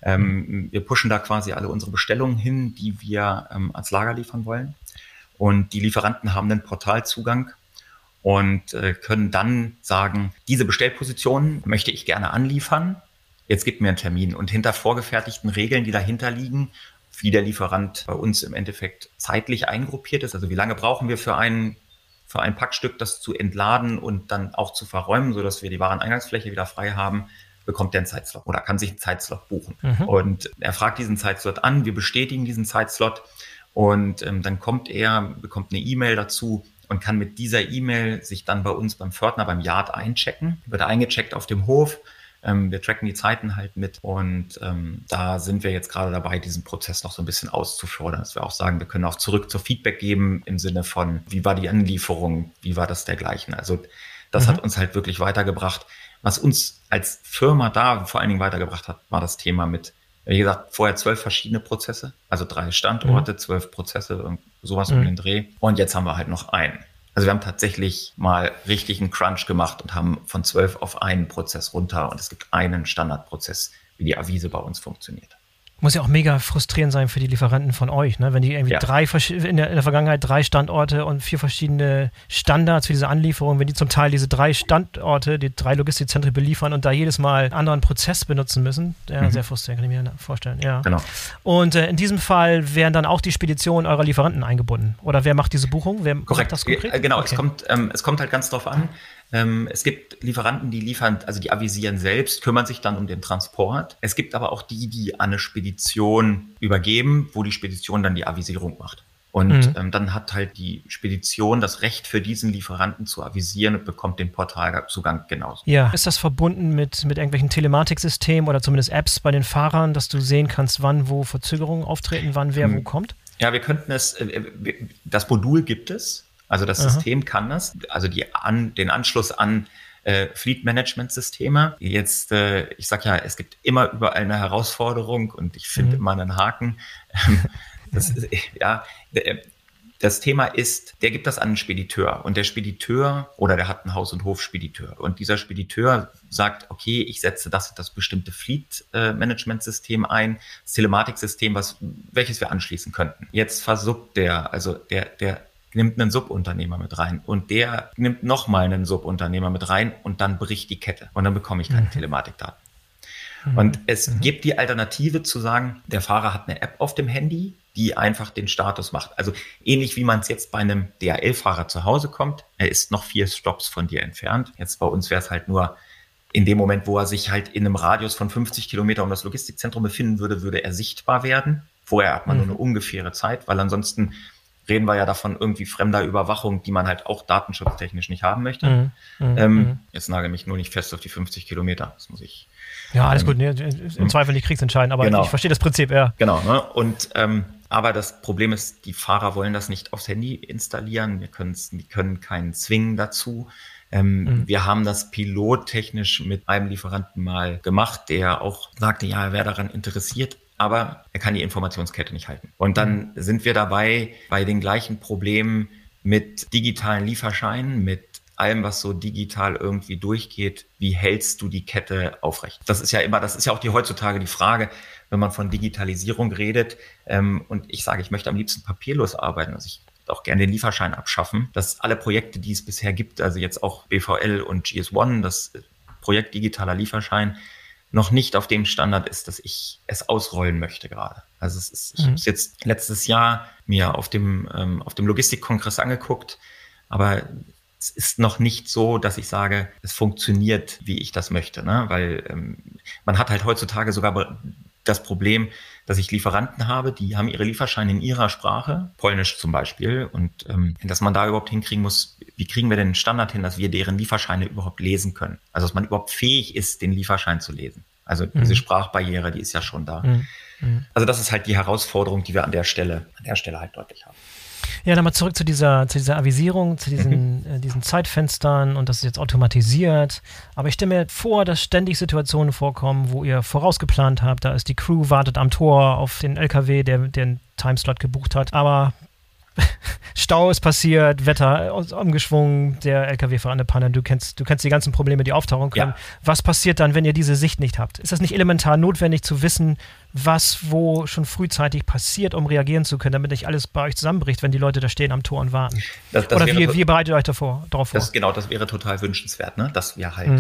Wir pushen da quasi alle unsere Bestellungen hin, die wir ans Lager liefern wollen. Und die Lieferanten haben einen Portalzugang und können dann sagen, diese Bestellposition möchte ich gerne anliefern. jetzt gib mir einen Termin. Und hinter vorgefertigten Regeln, die dahinter liegen, wie der Lieferant bei uns im Endeffekt zeitlich eingruppiert ist, also wie lange brauchen wir für ein Packstück, das zu entladen und dann auch zu verräumen, sodass wir die Wareneingangsfläche wieder frei haben, bekommt er einen Zeitslot oder kann sich einen Zeitslot buchen. Und er fragt diesen Zeitslot an, wir bestätigen diesen Zeitslot und dann bekommt eine E-Mail dazu und kann mit dieser E-Mail sich dann bei uns beim Pförtner, beim Yard einchecken. Wird eingecheckt auf dem Hof. Wir tracken die Zeiten halt mit und da sind wir jetzt gerade dabei, diesen Prozess noch so ein bisschen auszufordern. Dass wir auch sagen, wir können auch zurück zur Feedback geben im Sinne von, wie war die Anlieferung, wie war das dergleichen. Also das hat uns halt wirklich weitergebracht. Was uns als Firma da vor allen Dingen weitergebracht hat, war das Thema mit, wie gesagt, vorher 12 verschiedene Prozesse, also 3 Standorte, 12 Prozesse und sowas um den Dreh. Und jetzt haben wir halt noch einen. Also wir haben tatsächlich mal richtig einen Crunch gemacht und haben von 12 auf einen Prozess runter und es gibt einen Standardprozess, wie die Avise bei uns funktioniert. Muss ja auch mega frustrierend sein für die Lieferanten von euch, ne? Wenn die irgendwie in der Vergangenheit 3 Standorte und 4 verschiedene Standards für diese Anlieferung, wenn die zum Teil diese 3 Standorte, die 3 Logistikzentren beliefern und da jedes Mal einen anderen Prozess benutzen müssen. Ja, sehr frustrierend, kann ich mir vorstellen. Ja. Genau. Und in diesem Fall werden dann auch die Speditionen eurer Lieferanten eingebunden? Oder wer macht diese Buchung? Wer macht das konkret? Genau, okay. Es kommt halt ganz drauf an. Es gibt Lieferanten, die liefern, also die avisieren selbst, kümmern sich dann um den Transport. Es gibt aber auch die an eine Spedition übergeben, wo die Spedition dann die Avisierung macht. Und dann hat halt die Spedition das Recht für diesen Lieferanten zu avisieren und bekommt den Portalzugang genauso. Ja, ist das verbunden mit irgendwelchen Telematiksystemen oder zumindest Apps bei den Fahrern, dass du sehen kannst, wann wo Verzögerungen auftreten, wann wer wo kommt? Ja, wir könnten das Modul gibt es. Also das System kann das, also den Anschluss an Fleet-Management-Systeme. Jetzt, ich sag ja, es gibt immer überall eine Herausforderung und ich finde immer einen Haken. Das Thema ist, der gibt das an einen Spediteur und der Spediteur oder der hat einen Haus- und Hofspediteur und dieser Spediteur sagt, okay, ich setze das bestimmte Fleet-Management-System ein, das Telematiksystem, welches wir anschließen könnten. Jetzt versuppt der nimmt einen Subunternehmer mit rein und der nimmt nochmal einen Subunternehmer mit rein und dann bricht die Kette und dann bekomme ich keine Telematikdaten. Und es gibt die Alternative zu sagen, der Fahrer hat eine App auf dem Handy, die einfach den Status macht. Also ähnlich wie man es jetzt bei einem DHL-Fahrer zu Hause kommt, er ist noch 4 Stops von dir entfernt. Jetzt bei uns wäre es halt nur in dem Moment, wo er sich halt in einem Radius von 50 Kilometer um das Logistikzentrum befinden würde, würde er sichtbar werden. Vorher hat man nur eine ungefähre Zeit, weil ansonsten reden wir ja davon irgendwie fremder Überwachung, die man halt auch datenschutztechnisch nicht haben möchte. Jetzt nagel mich nur nicht fest auf die 50 Kilometer. Das muss ich. Ja, alles gut. Nee, im Zweifel nicht kriegsentscheidend, aber ich verstehe das Prinzip, ja. Genau. Ne? Und aber das Problem ist, die Fahrer wollen das nicht aufs Handy installieren. Die können keinen zwingen dazu. Wir haben das pilottechnisch mit einem Lieferanten mal gemacht, der auch sagte, ja, er wäre daran interessiert. Aber er kann die Informationskette nicht halten. Und dann sind wir dabei bei den gleichen Problemen mit digitalen Lieferscheinen, mit allem, was so digital irgendwie durchgeht. Wie hältst du die Kette aufrecht? Das ist ja auch heutzutage die Frage, wenn man von Digitalisierung redet. Und ich sage, ich möchte am liebsten papierlos arbeiten. Also ich würde auch gerne den Lieferschein abschaffen. Dass alle Projekte, die es bisher gibt, also jetzt auch BVL und GS1, das Projekt digitaler Lieferschein, noch nicht auf dem Standard ist, dass ich es ausrollen möchte gerade. Also ich habe es jetzt letztes Jahr mir auf dem Logistikkongress angeguckt, aber es ist noch nicht so, dass ich sage, es funktioniert, wie ich das möchte, ne? Weil man hat halt heutzutage sogar das Problem, dass ich Lieferanten habe, die haben ihre Lieferscheine in ihrer Sprache, Polnisch zum Beispiel, und dass man da überhaupt hinkriegen muss, wie kriegen wir denn den Standard hin, dass wir deren Lieferscheine überhaupt lesen können? Also dass man überhaupt fähig ist, den Lieferschein zu lesen. Also diese Sprachbarriere, die ist ja schon da. Also das ist halt die Herausforderung, die wir an der Stelle halt deutlich haben. Ja, dann mal zurück zu dieser Avisierung, zu diesen Zeitfenstern und das ist jetzt automatisiert. Aber ich stelle mir vor, dass ständig Situationen vorkommen, wo ihr vorausgeplant habt, da ist die Crew, wartet am Tor auf den LKW, der den Timeslot gebucht hat, aber Stau ist passiert, Wetter umgeschwungen, der LKW-Fahrer eine Panne, du kennst die ganzen Probleme, die auftauchen können. Ja. Was passiert dann, wenn ihr diese Sicht nicht habt? Ist das nicht elementar notwendig zu wissen, was wo schon frühzeitig passiert, um reagieren zu können, damit nicht alles bei euch zusammenbricht, wenn die Leute da stehen am Tor und warten? Oder wie bereitet ihr euch darauf vor? Das wäre total wünschenswert, ne? Dass wir halt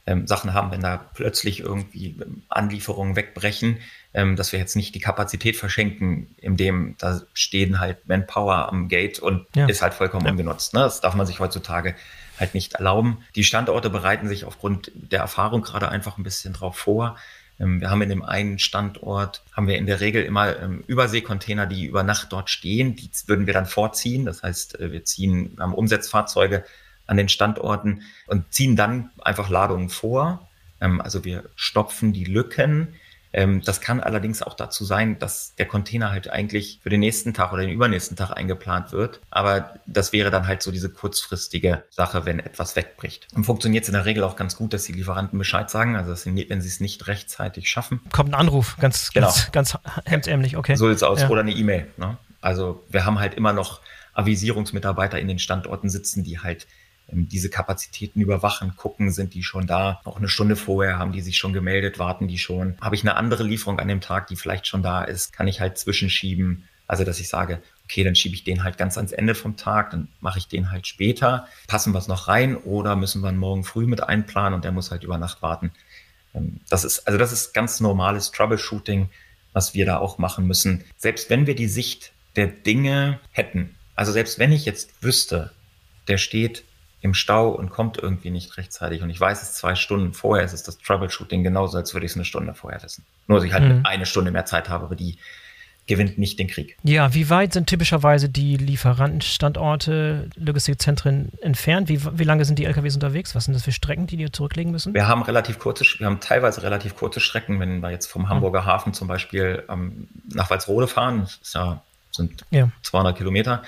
Sachen haben, wenn da plötzlich irgendwie Anlieferungen wegbrechen, dass wir jetzt nicht die Kapazität verschenken, indem da stehen halt Manpower am Gate und ist halt vollkommen ungenutzt. Ne? Das darf man sich heutzutage halt nicht erlauben. Die Standorte bereiten sich aufgrund der Erfahrung gerade einfach ein bisschen drauf vor. Wir haben in dem einen Standort, haben wir in der Regel immer Überseekontainer, die über Nacht dort stehen. Die würden wir dann vorziehen. Das heißt, wir haben Umsetzfahrzeuge an den Standorten und ziehen dann einfach Ladungen vor. Also wir stopfen die Lücken. Das kann allerdings auch dazu sein, dass der Container halt eigentlich für den nächsten Tag oder den übernächsten Tag eingeplant wird. Aber das wäre dann halt so diese kurzfristige Sache, wenn etwas wegbricht. Und funktioniert es in der Regel auch ganz gut, dass die Lieferanten Bescheid sagen, also dass wenn sie es nicht rechtzeitig schaffen. Kommt ein Anruf, ganz hemdsärmlich, okay. So sieht's aus. Ja. Oder eine E-Mail. Ne? Also wir haben halt immer noch Avisierungsmitarbeiter in den Standorten sitzen, die halt diese Kapazitäten überwachen, gucken, sind die schon da. Auch eine Stunde vorher haben die sich schon gemeldet, warten die schon. Habe ich eine andere Lieferung an dem Tag, die vielleicht schon da ist, kann ich halt zwischenschieben. Also dass ich sage, okay, dann schiebe ich den halt ganz ans Ende vom Tag, dann mache ich den halt später. Passen wir es noch rein oder müssen wir ihn morgen früh mit einplanen und der muss halt über Nacht warten. Das ist ganz normales Troubleshooting, was wir da auch machen müssen. Selbst wenn wir die Sicht der Dinge hätten, also selbst wenn ich jetzt wüsste, der steht im Stau und kommt irgendwie nicht rechtzeitig und ich weiß es 2 Stunden vorher, ist es das Troubleshooting genauso, als würde ich es eine Stunde vorher wissen. Nur, dass ich halt eine Stunde mehr Zeit habe, aber die gewinnt nicht den Krieg. Ja, wie weit sind typischerweise die Lieferantenstandorte, Logistikzentren entfernt? Wie lange sind die LKWs unterwegs? Was sind das für Strecken, die zurücklegen müssen? Wir haben teilweise relativ kurze Strecken, wenn wir jetzt vom Hamburger Hafen zum Beispiel nach Walsrode fahren, sind 200 Kilometer.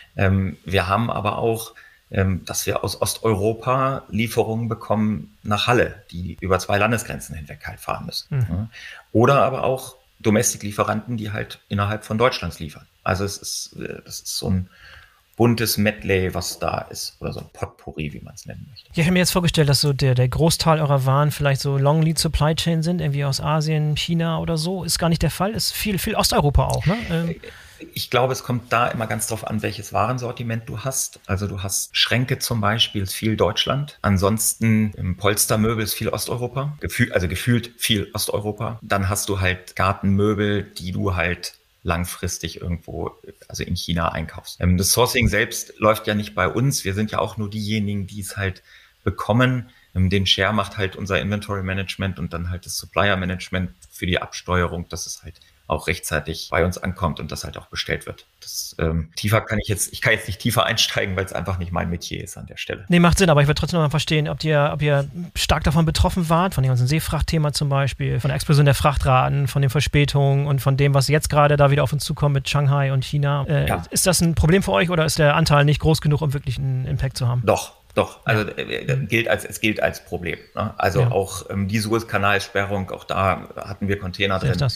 Wir haben aber auch dass wir aus Osteuropa Lieferungen bekommen nach Halle, die über 2 Landesgrenzen hinweg halt fahren müssen. Oder aber auch Domestiklieferanten, die halt innerhalb von Deutschlands liefern. Also das ist so ein buntes Medley, was da ist. Oder so ein Potpourri, wie man es nennen möchte. Ja, ich habe mir jetzt vorgestellt, dass so der Großteil eurer Waren vielleicht so Long Lead Supply Chain sind, irgendwie aus Asien, China oder so. Ist gar nicht der Fall. Ist viel Osteuropa auch, ne? Ich glaube, es kommt da immer ganz drauf an, welches Warensortiment du hast. Also du hast Schränke zum Beispiel, ist viel Deutschland. Ansonsten Polstermöbel ist viel Osteuropa. Gefühlt viel Osteuropa. Dann hast du halt Gartenmöbel, die du halt langfristig irgendwo, also in China einkaufst. Das Sourcing selbst läuft ja nicht bei uns. Wir sind ja auch nur diejenigen, die es halt bekommen. Den Share macht halt unser Inventory Management und dann halt das Supplier Management für die Absteuerung, dass es halt auch rechtzeitig bei uns ankommt und das halt auch bestellt wird. Ich kann jetzt nicht tiefer einsteigen, weil es einfach nicht mein Metier ist an der Stelle. Nee, macht Sinn, aber ich würde trotzdem noch mal verstehen, ob ihr stark davon betroffen wart, von dem ganzen Seefrachtthema zum Beispiel, von der Explosion der Frachtraten, von den Verspätungen und von dem, was jetzt gerade da wieder auf uns zukommt mit Shanghai und China. Ist das ein Problem für euch oder ist der Anteil nicht groß genug, um wirklich einen Impact zu haben? Doch. Also es gilt als Problem. Ne? Also auch die Suezkanalsperrung, auch da hatten wir Container drin. Das.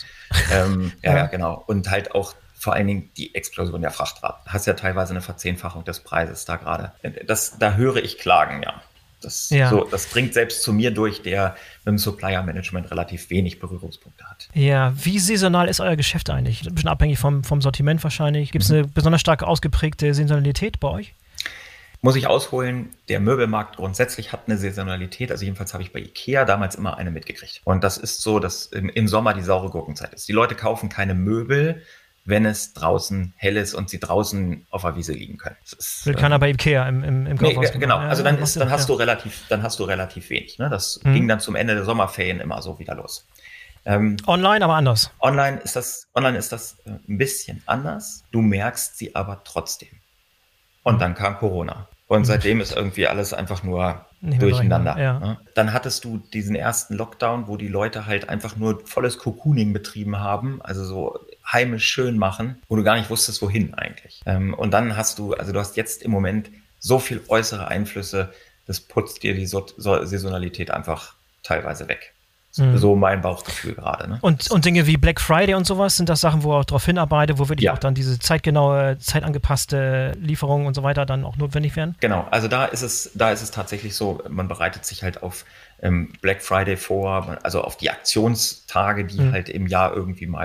Genau. Und halt auch vor allen Dingen die Explosion der Frachtraten. Du hast ja teilweise eine Verzehnfachung des Preises da gerade. Da höre ich Klagen, ja. Das dringt selbst zu mir durch, der mit dem Supplier-Management relativ wenig Berührungspunkte hat. Ja, wie saisonal ist euer Geschäft eigentlich? Ein bisschen abhängig vom Sortiment wahrscheinlich. Gibt es eine besonders stark ausgeprägte Saisonalität bei euch? Muss ich ausholen, der Möbelmarkt grundsätzlich hat eine Saisonalität, also jedenfalls habe ich bei Ikea damals immer eine mitgekriegt. Und das ist so, dass im Sommer die saure Gurkenzeit ist. Die Leute kaufen keine Möbel, wenn es draußen hell ist und sie draußen auf der Wiese liegen können. Will keiner bei Ikea im Kaufhaus. Nee, genau, also dann hast du relativ wenig. Ne? Das ging dann zum Ende der Sommerferien immer so wieder los. Online aber anders. Online ist das ein bisschen anders. Du merkst sie aber trotzdem. Und dann kam Corona. Und seitdem ist irgendwie alles einfach nur durcheinander. Ja. Dann hattest du diesen ersten Lockdown, wo die Leute halt einfach nur volles Cocooning betrieben haben, also so heimisch schön machen, wo du gar nicht wusstest, wohin eigentlich. Und dann hast du hast jetzt im Moment so viel äußere Einflüsse, das putzt dir die Saisonalität einfach teilweise weg. So mein Bauchgefühl gerade. Ne? Und Dinge wie Black Friday und sowas, sind das Sachen, wo ihr auch darauf hinarbeitet, wo wirklich auch dann diese zeitgenaue, zeitangepasste Lieferungen und so weiter dann auch notwendig werden? Genau, also da ist es tatsächlich so, man bereitet sich halt auf Black Friday vor, also auf die Aktionstage, die halt im Jahr irgendwie mal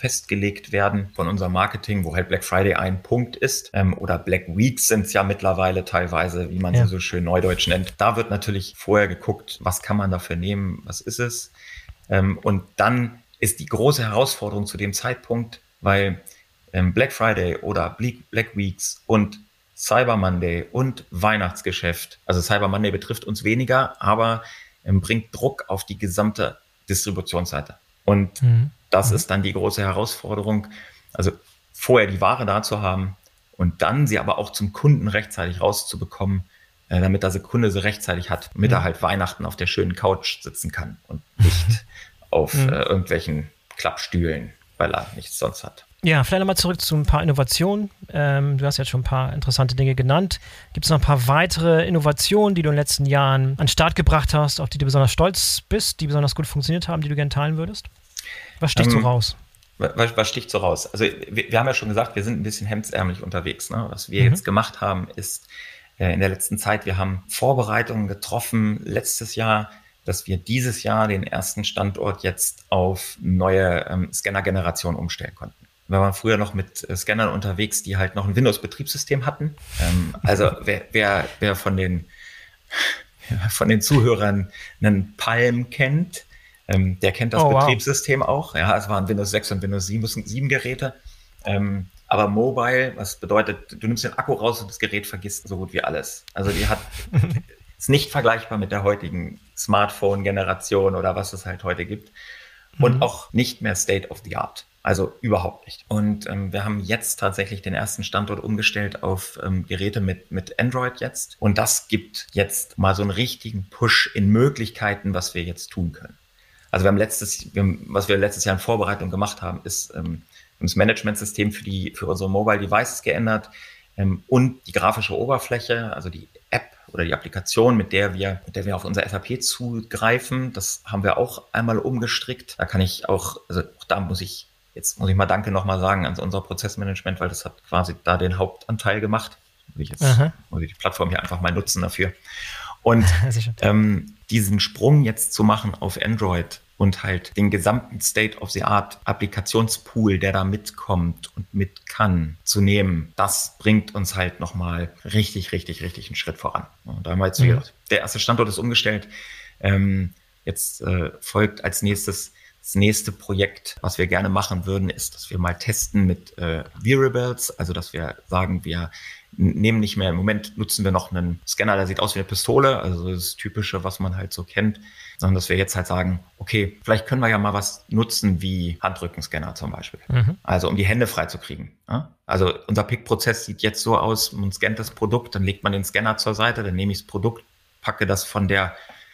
festgelegt werden von unserem Marketing, wo halt Black Friday ein Punkt ist, oder Black Weeks sind es ja mittlerweile teilweise, wie man sie so schön neudeutsch nennt. Da wird natürlich vorher geguckt, was kann man dafür nehmen, was ist es? Und dann ist die große Herausforderung zu dem Zeitpunkt, weil Black Friday oder Black Weeks und Cyber Monday und Weihnachtsgeschäft, also Cyber Monday betrifft uns weniger, aber bringt Druck auf die gesamte Distributionsseite. Und das ist dann die große Herausforderung, also vorher die Ware da zu haben und dann sie aber auch zum Kunden rechtzeitig rauszubekommen, damit der Kunde sie rechtzeitig hat, damit er halt Weihnachten auf der schönen Couch sitzen kann und nicht auf irgendwelchen Klappstühlen, weil er nichts sonst hat. Ja, vielleicht nochmal zurück zu ein paar Innovationen. Du hast jetzt schon ein paar interessante Dinge genannt. Gibt es noch ein paar weitere Innovationen, die du in den letzten Jahren an den Start gebracht hast, auf die du besonders stolz bist, die besonders gut funktioniert haben, die du gerne teilen würdest? Was sticht so raus? Was sticht so raus? Also wir haben ja schon gesagt, wir sind ein bisschen hemdsärmlich unterwegs. Ne? Was wir jetzt gemacht haben, ist in der letzten Zeit, wir haben Vorbereitungen getroffen letztes Jahr, dass wir dieses Jahr den ersten Standort jetzt auf neue Scanner-Generation umstellen konnten. Wir waren früher noch mit Scannern unterwegs, die halt noch ein Windows-Betriebssystem hatten. Also wer von den Zuhörern einen Palm kennt, der kennt das Betriebssystem auch. Ja, es waren Windows 6 und Windows 7 Geräte. Aber Mobile, was bedeutet, du nimmst den Akku raus und das Gerät vergisst so gut wie alles. Also ist nicht vergleichbar mit der heutigen Smartphone-Generation oder was es halt heute gibt. Und auch nicht mehr State of the Art. Also überhaupt nicht. Und wir haben jetzt tatsächlich den ersten Standort umgestellt auf Geräte mit Android jetzt. Und das gibt jetzt mal so einen richtigen Push in Möglichkeiten, was wir jetzt tun können. Also was wir letztes Jahr in Vorbereitung gemacht haben, ist das Managementsystem für unsere Mobile Devices geändert und die grafische Oberfläche, also die App oder die Applikation, mit der wir auf unser SAP zugreifen, das haben wir auch einmal umgestrickt. Da kann ich auch da muss ich mal Danke nochmal sagen an unser Prozessmanagement, weil das hat quasi da den Hauptanteil gemacht. Muss ich die Plattform hier einfach mal nutzen dafür. Und diesen Sprung jetzt zu machen auf Android und halt den gesamten State-of-the-Art-Applikationspool, der da mitkommt und mit kann, zu nehmen, das bringt uns halt nochmal richtig einen Schritt voran. Und da haben wir jetzt wieder, der erste Standort ist umgestellt. Jetzt folgt als nächstes das nächste Projekt, was wir gerne machen würden, ist, dass wir mal testen mit Wearables, also dass wir sagen, wir nehmen nicht mehr, im Moment nutzen wir noch einen Scanner, der sieht aus wie eine Pistole, also das Typische, was man halt so kennt, sondern dass wir jetzt halt sagen, okay, vielleicht können wir ja mal was nutzen wie Handrückenscanner zum Beispiel, also um die Hände frei zu kriegen. Ja? Also unser Pick-Prozess sieht jetzt so aus, man scannt das Produkt, dann legt man den Scanner zur Seite, dann nehme ich das Produkt, packe das von dem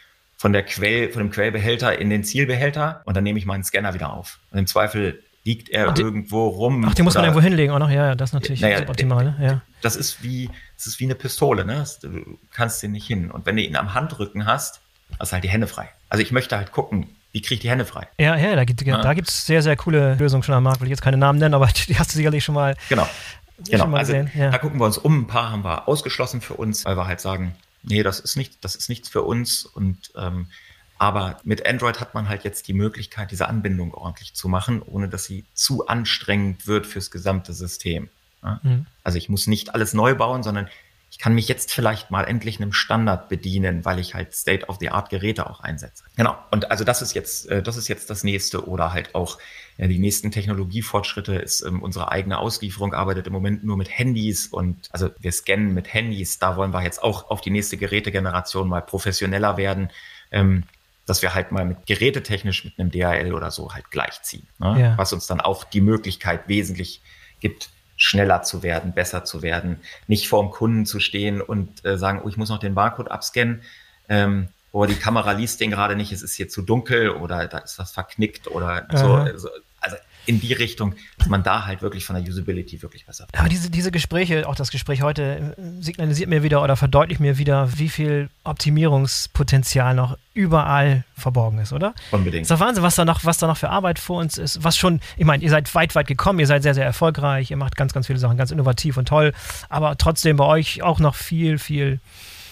Quellbehälter in den Zielbehälter und dann nehme ich meinen Scanner wieder auf. Und im Zweifel liegt er irgendwo rum. Ach, den muss man irgendwo hinlegen auch noch. Ja, das ist natürlich suboptimal. Ne? Ja. Das ist wie eine Pistole. Ne? Du kannst den nicht hin. Und wenn du ihn am Handrücken hast du halt die Hände frei. Also ich möchte halt gucken, wie kriege ich die Hände frei? Ja, da gibt's sehr, sehr coole Lösungen schon am Markt. Will ich jetzt keine Namen nennen, aber die hast du sicherlich schon mal Genau. Also da gucken wir uns um. Ein paar haben wir ausgeschlossen für uns, weil wir halt sagen, nee, das ist nichts für uns. Und aber mit Android hat man halt jetzt die Möglichkeit, diese Anbindung ordentlich zu machen, ohne dass sie zu anstrengend wird fürs gesamte System. Ja? Also ich muss nicht alles neu bauen, sondern ich kann mich jetzt vielleicht mal endlich einem Standard bedienen, weil ich halt State-of-the-Art-Geräte auch einsetze. Genau. Und also das ist jetzt das nächste oder halt auch die nächsten Technologiefortschritte ist unsere eigene Auslieferung arbeitet im Moment nur mit Handys und also wir scannen mit Handys. Da wollen wir jetzt auch auf die nächste Gerätegeneration mal professioneller werden, dass wir halt mal mit gerätetechnisch mit einem DHL oder so halt gleichziehen, ne? Ja. Was uns dann auch die Möglichkeit wesentlich gibt, schneller zu werden, besser zu werden, nicht vorm Kunden zu stehen und sagen, ich muss noch den Barcode abscannen, die Kamera liest den gerade nicht, es ist hier zu dunkel oder da ist was verknickt oder so. Also in die Richtung, dass man da halt wirklich von der Usability wirklich besser wird. Aber diese Gespräche, auch das Gespräch heute, signalisiert mir wieder oder verdeutlicht mir wieder, wie viel Optimierungspotenzial noch überall verborgen ist, oder? Unbedingt. Das ist doch Wahnsinn, was da noch für Arbeit vor uns ist. Was schon, ich meine, ihr seid weit gekommen, ihr seid sehr, sehr erfolgreich, ihr macht ganz, ganz viele Sachen, ganz innovativ und toll, aber trotzdem bei euch auch noch viel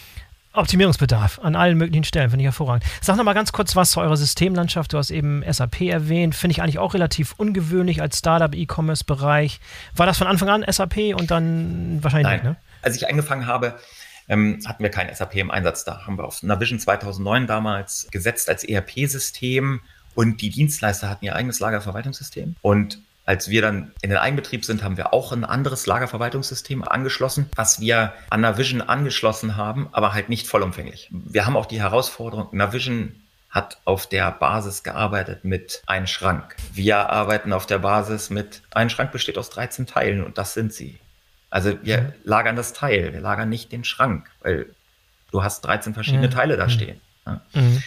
Optimierungsbedarf an allen möglichen Stellen, finde ich hervorragend. Sag noch mal ganz kurz was zu eurer Systemlandschaft. Du hast eben SAP erwähnt. Finde ich eigentlich auch relativ ungewöhnlich als Startup-E-Commerce-Bereich. War das von Anfang an SAP und dann wahrscheinlich Nein. nicht, ne? Als ich angefangen habe, hatten wir kein SAP im Einsatz. Da haben wir auf Navision 2009 damals gesetzt als ERP-System und die Dienstleister hatten ihr eigenes Lagerverwaltungssystem. Und als wir dann in den Eigenbetrieb sind, haben wir auch ein anderes Lagerverwaltungssystem angeschlossen, was wir an Navision angeschlossen haben, aber halt nicht vollumfänglich. Wir haben auch die Herausforderung, Navision hat auf der Basis gearbeitet mit einem Schrank. Wir arbeiten auf der Basis mit, ein Schrank besteht aus 13 Teilen und das sind sie. Also wir lagern das Teil, wir lagern nicht den Schrank, weil du hast 13 verschiedene Teile da stehen. Ja.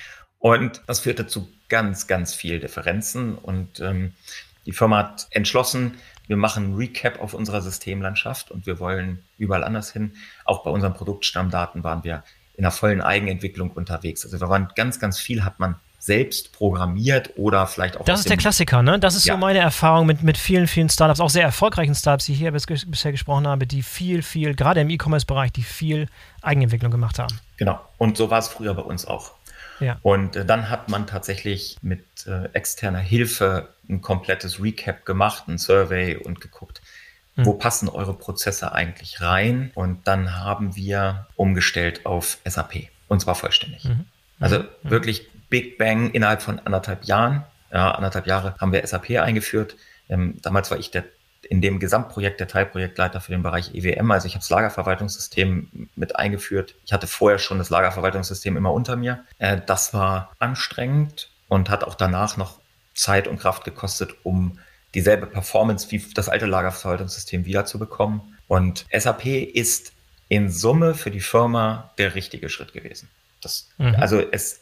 Und das führte zu ganz, ganz viel Differenzen und die Firma hat entschlossen, wir machen ein Recap auf unserer Systemlandschaft und wir wollen überall anders hin. Auch bei unseren Produktstammdaten waren wir in einer vollen Eigenentwicklung unterwegs. Also wir waren ganz, ganz viel hat man selbst programmiert oder vielleicht auch. Das ist der Klassiker, ne? Das ist so meine Erfahrung mit vielen, vielen Startups, auch sehr erfolgreichen Startups, die ich hier bisher gesprochen habe, die viel, gerade im E-Commerce-Bereich, die viel Eigenentwicklung gemacht haben. Genau. Und so war es früher bei uns auch. Ja. Und dann hat man tatsächlich mit externer Hilfe ein komplettes Recap gemacht, ein Survey und geguckt, wo passen eure Prozesse eigentlich rein? Und dann haben wir umgestellt auf SAP und zwar vollständig. Also wirklich Big Bang innerhalb von 1,5 Jahren. Ja, 1,5 Jahre haben wir SAP eingeführt. Damals war ich in dem Gesamtprojekt der Teilprojektleiter für den Bereich EWM. Also ich habe das Lagerverwaltungssystem mit eingeführt. Ich hatte vorher schon das Lagerverwaltungssystem immer unter mir. Das war anstrengend und hat auch danach noch Zeit und Kraft gekostet, um dieselbe Performance wie das alte Lagerverwaltungssystem wiederzubekommen. Und SAP ist in Summe für die Firma der richtige Schritt gewesen. Also es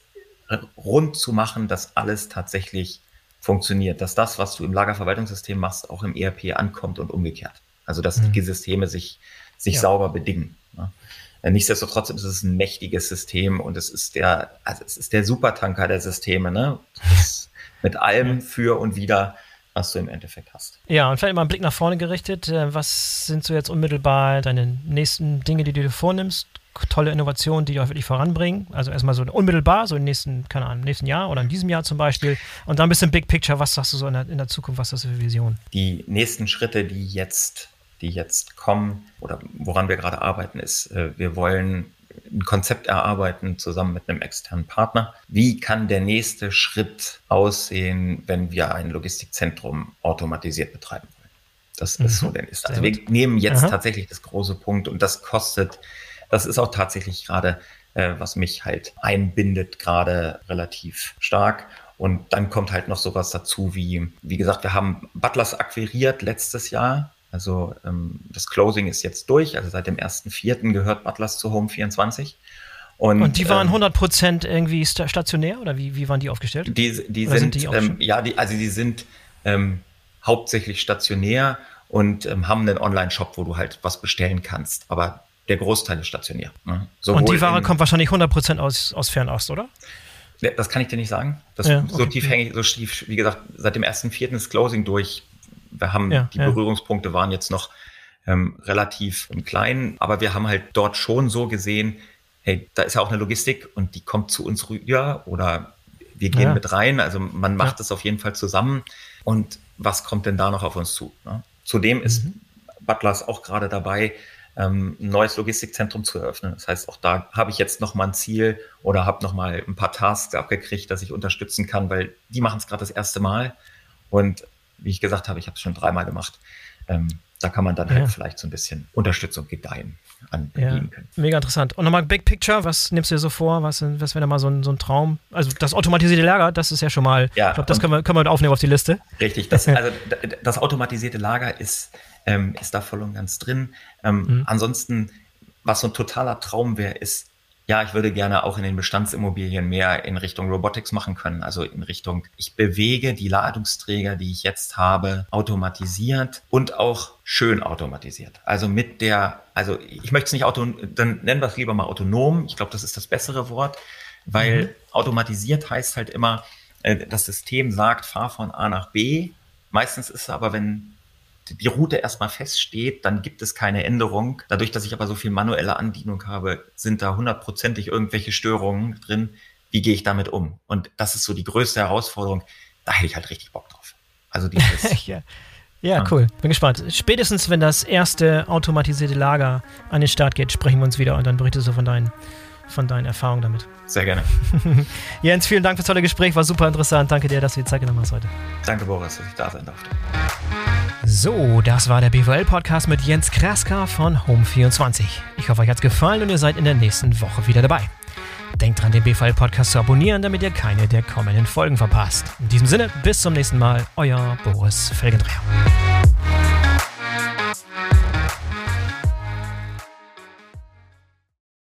rund zu machen, dass alles tatsächlich funktioniert, dass das, was du im Lagerverwaltungssystem machst, auch im ERP ankommt und umgekehrt. Also dass die Systeme sich sauber bedingen. Ne? Nichtsdestotrotz ist es ein mächtiges System und es ist der Supertanker der Systeme, ne? Mit allem für und wider, was du im Endeffekt hast. Ja, und vielleicht mal einen Blick nach vorne gerichtet. Was sind so jetzt unmittelbar deine nächsten Dinge, die du dir vornimmst? Tolle Innovationen, die euch wirklich voranbringen. Also erstmal so unmittelbar, so im nächsten Jahr oder in diesem Jahr zum Beispiel. Und dann ein bisschen Big Picture, was sagst du so in der Zukunft, was ist das für Vision? Die nächsten Schritte, die jetzt kommen oder woran wir gerade arbeiten, ist, wir wollen ein Konzept erarbeiten zusammen mit einem externen Partner. Wie kann der nächste Schritt aussehen, wenn wir ein Logistikzentrum automatisiert betreiben wollen? Das ist so der nächste. Also wir nehmen jetzt tatsächlich das große Punkt und das ist auch tatsächlich gerade, was mich halt einbindet, gerade relativ stark. Und dann kommt halt noch sowas dazu wie gesagt, wir haben Butlers akquiriert letztes Jahr. Also das Closing ist jetzt durch. Also seit dem 1.4. gehört Butlers zu Home24. Und die waren 100% irgendwie stationär oder wie waren die aufgestellt? Die sind hauptsächlich stationär und haben einen Online-Shop, wo du halt was bestellen kannst. Aber der Großteil ist stationär. Ne? Und die Ware kommt wahrscheinlich 100% aus Fernost, oder? Das kann ich dir nicht sagen. So tief, wie gesagt, seit dem 1.4. ist Closing durch. Wir haben die Berührungspunkte waren jetzt noch relativ klein, aber wir haben halt dort schon so gesehen, hey, da ist ja auch eine Logistik und die kommt zu uns rüber oder wir gehen mit rein. Also man macht das auf jeden Fall zusammen. Und was kommt denn da noch auf uns zu? Ne? Zudem ist Butlers auch gerade dabei, ein neues Logistikzentrum zu eröffnen. Das heißt, auch da habe ich jetzt noch mal ein Ziel oder habe noch mal ein paar Tasks abgekriegt, dass ich unterstützen kann, weil die machen es gerade das erste Mal. Und wie ich gesagt habe, ich habe es schon 3-mal gemacht. Da kann man dann halt vielleicht so ein bisschen Unterstützung gedeihen anbieten können. Mega interessant. Und nochmal Big Picture, was nimmst du dir so vor? Was wäre da mal so ein Traum? Also das automatisierte Lager, das ist ja schon mal, ich glaube, das können wir aufnehmen auf die Liste. Richtig, das automatisierte Lager ist da voll und ganz drin. Ansonsten, was so ein totaler Traum wäre, ist, ich würde gerne auch in den Bestandsimmobilien mehr in Richtung Robotics machen können. Also in Richtung, ich bewege die Ladungsträger, die ich jetzt habe, automatisiert und auch schön automatisiert. Also ich möchte es nicht dann nennen wir es lieber mal autonom. Ich glaube, das ist das bessere Wort, weil automatisiert heißt halt immer, das System sagt, fahr von A nach B. Meistens ist es aber, wenn die Route erstmal feststeht, dann gibt es keine Änderung. Dadurch, dass ich aber so viel manuelle Andienung habe, sind da 100%ig irgendwelche Störungen drin. Wie gehe ich damit um? Und das ist so die größte Herausforderung. Da hätte ich halt richtig Bock drauf. Also dieses... Ja, cool. Bin gespannt. Spätestens, wenn das erste automatisierte Lager an den Start geht, sprechen wir uns wieder und dann berichtest du von deinen Erfahrungen damit. Sehr gerne. Jens, vielen Dank fürs tolle Gespräch. War super interessant. Danke dir, dass du dir Zeit genommen hast heute. Danke, Boris, dass ich da sein durfte. So, das war der BVL-Podcast mit Jens Kraska von Home24. Ich hoffe, euch hat's gefallen und ihr seid in der nächsten Woche wieder dabei. Denkt dran, den BVL-Podcast zu abonnieren, damit ihr keine der kommenden Folgen verpasst. In diesem Sinne, bis zum nächsten Mal, euer Boris Felgendreher.